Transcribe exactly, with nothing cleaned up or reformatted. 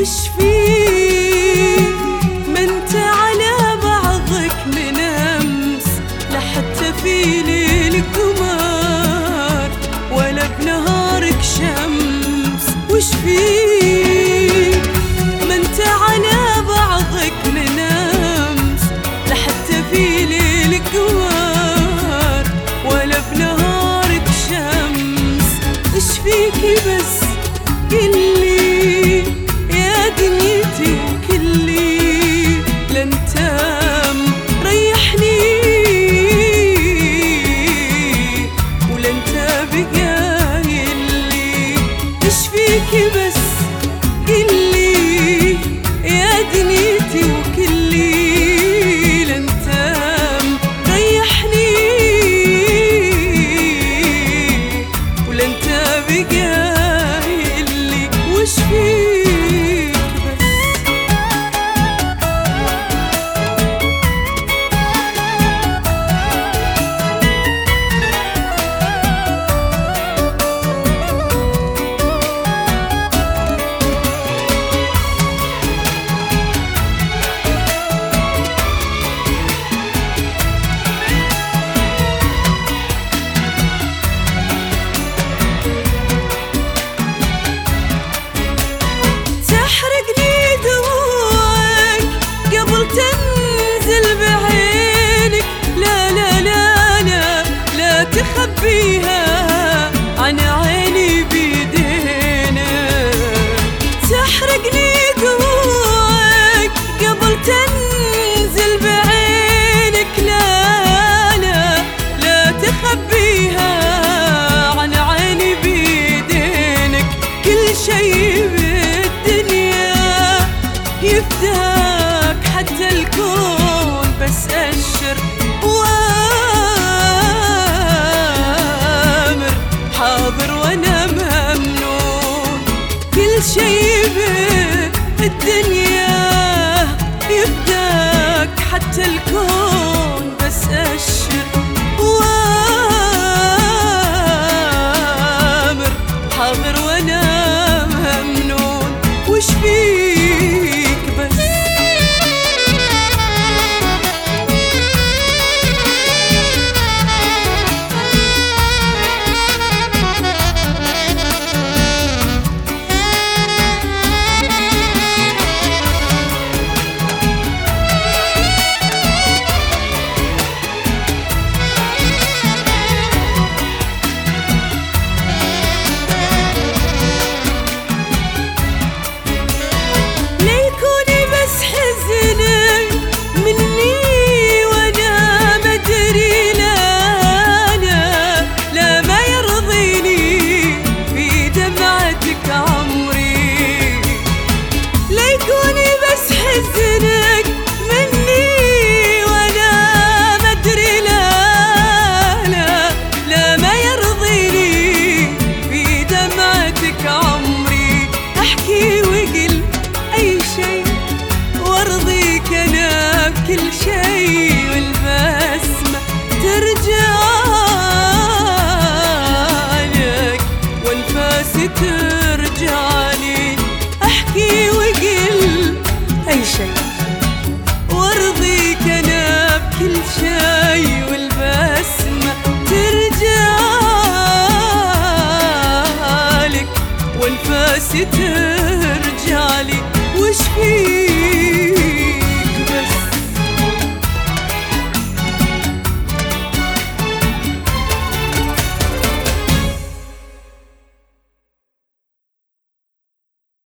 وش فيك ما انت على بعضك من امس، لا حتى في ليل قمر ولا بنهارك شمس. وش فيك ما انت على بعضك من امس، لا حتى في ليل قمر ولا بنهارك شمس. ايش فيكي بس قلي يا دنيتي وكلي، لا انت مريحني ولا انت بقايلي. ايش فيكي بس قلي يا دنيتي وكلي، لا انت مريحني ولا انت بقايلي. وش فيك بس تخبيها عن عيني بيدينا، تحرقني دموعك قبل تنزل بعينك. لا لا لا تخبيها عن عيني بيدينك. كل شي بالدنيا يفداك حتى الكون، بس أشر حاضر وانا ممنون. كل شي بالدنيا يفداك حتى الكون، بس أشر وامر حاضر وانا ممنون. وش فيك بس كل شي والبسمة ترجعلك وانفاسي ترجعلي. احكي وقل اي شي وارضيك انا بكل شي والبسمة ترجعلك وانفاسي ترجعلي. وش فيك